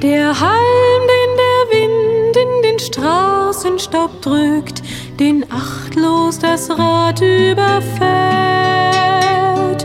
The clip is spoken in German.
Der Halm, den der Wind in den Straßenstaub drückt, den achtlos das Rad überfährt.